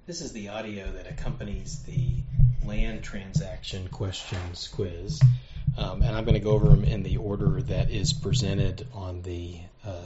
This is the audio that accompanies the land transaction questions quiz, and I'm going to go over them in the order that is presented on the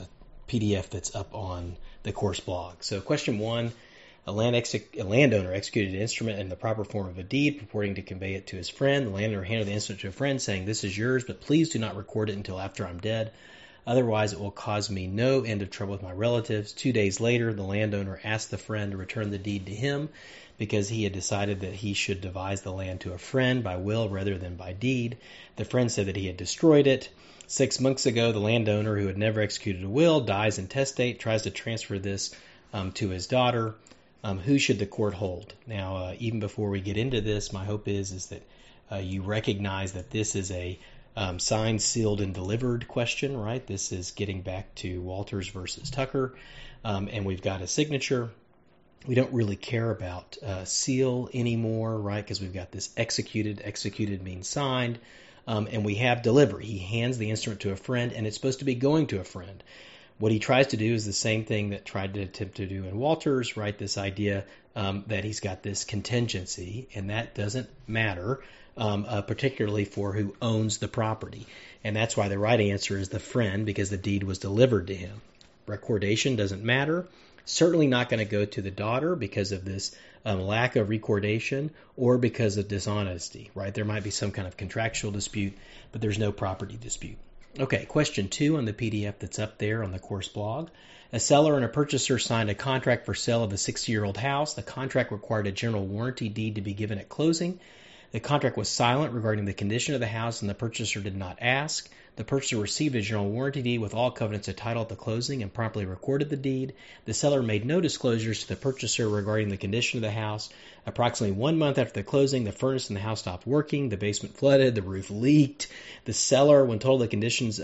PDF that's up on the course blog. So question 1, a landowner executed an instrument in the proper form of a deed purporting to convey it to his friend. The landowner handed the instrument to a friend saying, "This is yours, but please do not record it until after I'm dead. Otherwise, it will cause me no end of trouble with my relatives." 2 days later, the landowner asked the friend to return the deed to him because he had decided that he should devise the land to a friend by will rather than by deed. The friend said that he had destroyed it. 6 months ago, the landowner, who had never executed a will, dies intestate, tries to transfer this to his daughter. Who should the court hold? Now, even before we get into this, my hope is that you recognize that this is a signed, sealed, and delivered question, right? This is getting back to Walters versus Tucker, and we've got a signature. We don't really care about seal anymore, right? Because we've got this executed. Executed means signed, and we have delivery. He hands the instrument to a friend, and it's supposed to be going to a friend. What he tries to do is the same thing that tried to attempt to do in Walters, right? This idea that he's got this contingency, and that doesn't matter, particularly for who owns the property. And that's why the right answer is the friend, because the deed was delivered to him. Recordation doesn't matter. Certainly not going to go to the daughter because of this lack of recordation or because of dishonesty, right? There might be some kind of contractual dispute, but there's no property dispute. Okay, question 2 on the PDF that's up there on the course blog. A seller and a purchaser signed a contract for sale of a 60-year-old house. The contract required a general warranty deed to be given at closing. The contract was silent regarding the condition of the house, and the purchaser did not ask. The purchaser received a general warranty deed with all covenants of title at the closing and promptly recorded the deed. The seller made no disclosures to the purchaser regarding the condition of the house. Approximately 1 month after the closing, the furnace in the house stopped working. The basement flooded. The roof leaked. The seller, when told the conditions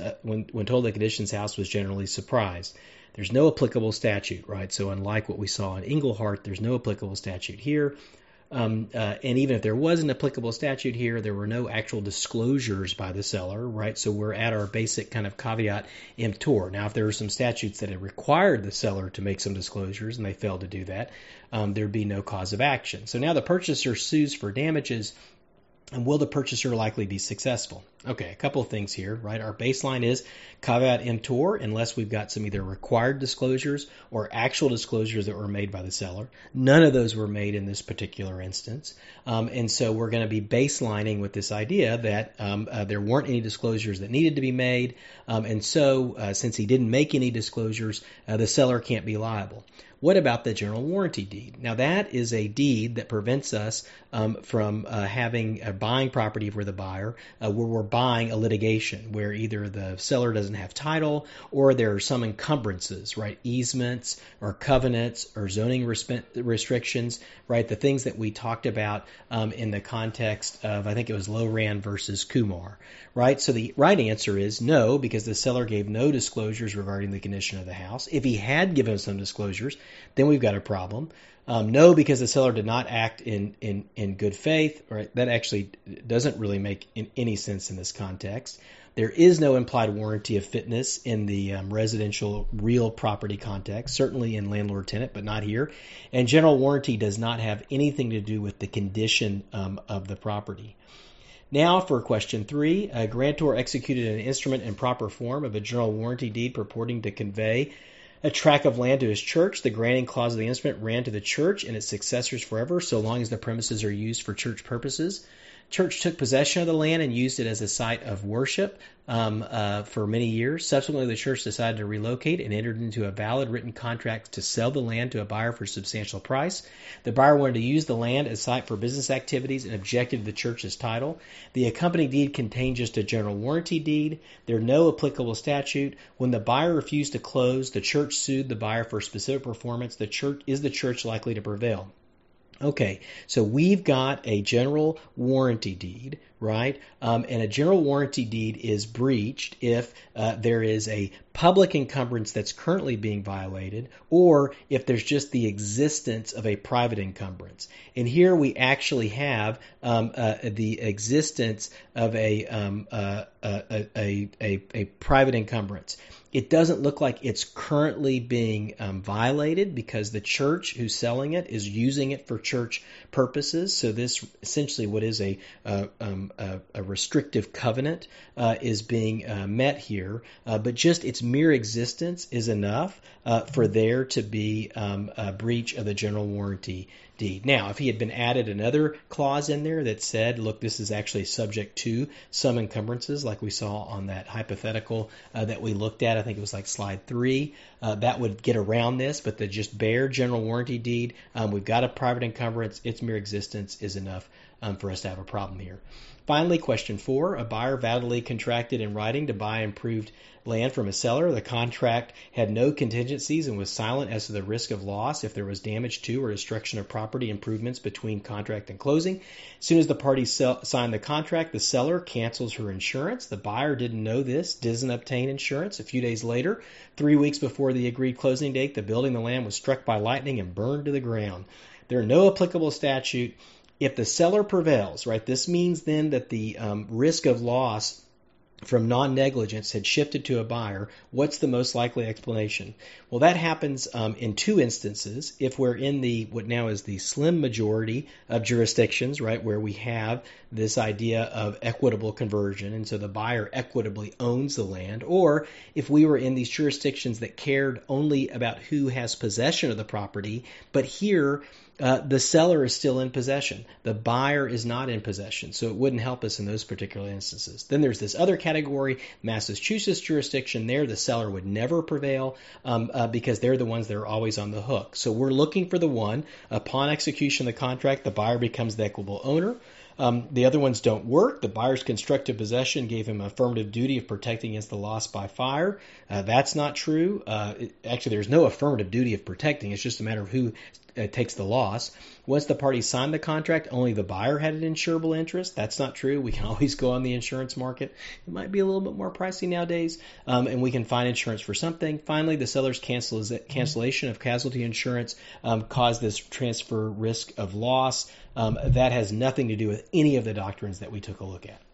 house, was generally surprised. There's no applicable statute, right? So unlike what we saw in Englehart, there's no applicable statute here. And even if there was an applicable statute here, there were no actual disclosures by the seller, right? So we're at our basic kind of caveat emptor. Now, if there were some statutes that had required the seller to make some disclosures and they failed to do that, there'd be no cause of action. So now the purchaser sues for damages. And will the purchaser likely be successful? Okay, a couple of things here, right? Our baseline is caveat emptor, unless we've got some either required disclosures or actual disclosures that were made by the seller. None of those were made in this particular instance. And so we're going to be baselining with this idea that there weren't any disclosures that needed to be made. And so since he didn't make any disclosures, the seller can't be liable. What about the general warranty deed? Now, that is a deed that prevents us from buying property for the buyer where we're buying a litigation where either the seller doesn't have title or there are some encumbrances, right? Easements or covenants or zoning restrictions, right? The things that we talked about in the context of, I think it was Loran versus Kumar, right? So the right answer is no, because the seller gave no disclosures regarding the condition of the house. If he had given some disclosures, then we've got a problem. No, because the seller did not act in good faith. Right? That actually doesn't really make any sense in this context. There is no implied warranty of fitness in the residential real property context, certainly in landlord-tenant, but not here. And general warranty does not have anything to do with the condition of the property. Now for question 3, a grantor executed an instrument in proper form of a general warranty deed purporting to convey a tract of land to his church. The granting clause of the instrument ran to the church and its successors forever, so long as the premises are used for church purposes. Church took possession of the land and used it as a site of worship for many years. Subsequently, the church decided to relocate and entered into a valid written contract to sell the land to a buyer for a substantial price. The buyer wanted to use the land as a site for business activities and objected to the church's title. The accompanying deed contained just a general warranty deed. There's no applicable statute. When the buyer refused to close, the church sued the buyer for specific performance. Is the church likely to prevail? Okay, so we've got a general warranty deed, right? And a general warranty deed is breached if there is a public encumbrance that's currently being violated, or if there's just the existence of a private encumbrance. And here we actually have the existence of a private encumbrance. It doesn't look like it's currently being violated because the church who's selling it is using it for church purposes. So this essentially what is a restrictive covenant is being met here. But just its mere existence is enough for there to be a breach of the general warranty deed. Now, if he had been added another clause in there that said, look, this is actually subject to some encumbrances, like we saw on that hypothetical that we looked at, I think it was like slide 3, that would get around this, but the just bare general warranty deed, we've got a private encumbrance, its mere existence is enough for us to have a problem here. Finally, question 4, a buyer validly contracted in writing to buy improved land from a seller. The contract had no contingencies and was silent as to the risk of loss if there was damage to or destruction of property improvements between contract and closing. As soon as the parties sign the contract, the seller cancels her insurance. The buyer didn't know this, doesn't obtain insurance. A few days later, 3 weeks before the agreed closing date, the building on the land was struck by lightning and burned to the ground. There are no applicable statute. If the seller prevails, right, this means then that the risk of loss from non-negligence had shifted to a buyer. What's the most likely explanation? Well, that happens in 2 instances. If we're in the what now is the slim majority of jurisdictions, right, where we have this idea of equitable conversion, and so the buyer equitably owns the land, or if we were in these jurisdictions that cared only about who has possession of the property, but here the seller is still in possession. The buyer is not in possession, so it wouldn't help us in those particular instances. Then there's this other category, Massachusetts jurisdiction. There, the seller would never prevail because they're the ones that are always on the hook. So we're looking for the one. Upon execution of the contract, the buyer becomes the equitable owner. The other ones don't work. The buyer's constructive possession gave him affirmative duty of protecting against the loss by fire. That's not true. Actually, there's no affirmative duty of protecting. It's just a matter of who takes the loss. Once the parties signed the contract, only the buyer had an insurable interest. That's not true. We can always go on the insurance market. It might be a little bit more pricey nowadays, and we can find insurance for something. Finally, the seller's cancellation of casualty insurance caused this transfer risk of loss. That has nothing to do with any of the doctrines that we took a look at.